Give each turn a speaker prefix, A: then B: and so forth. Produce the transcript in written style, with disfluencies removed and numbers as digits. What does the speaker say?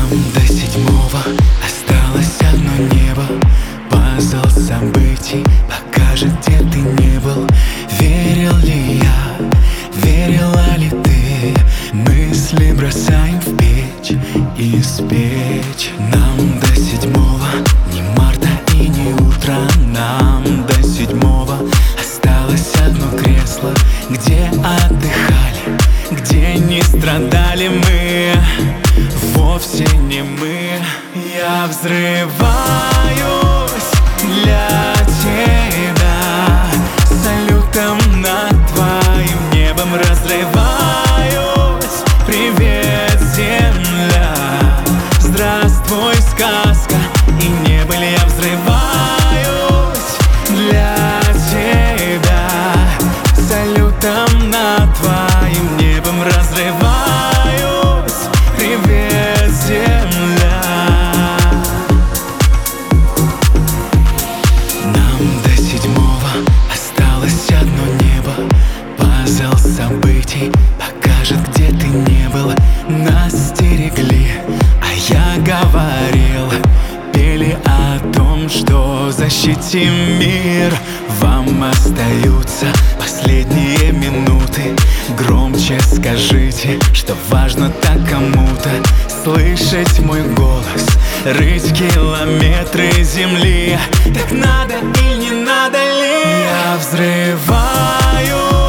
A: До седьмого осталось одно небо. Пазл событий покажет, где ты не был. Верил ли я, верила ли ты? Мысли бросаем в печь и спечь. Нам до седьмого ни марта и ни утра. Нам до седьмого осталось одно кресло, где отдыхали, где не страдали мы. Вовсе не мы. Я взрываюсь для тебя, салютом над твоим небом разрываюсь. Привет, земля, здравствуй, сказка и небо. Я взрываюсь для тебя, салютом над твоим небом разрываюсь. Привет, земля. Нам до седьмого осталось одно небо. Пазл событий покажет, где ты не был. Нас стерегли, а я говорил. Пели о том, что защитим мир. Вам остаются последние минуты. Громче скажите, что важно так кому-то. Слышать мой голос, рыть километры земли. Так надо или не надо ли? Я взрываюсь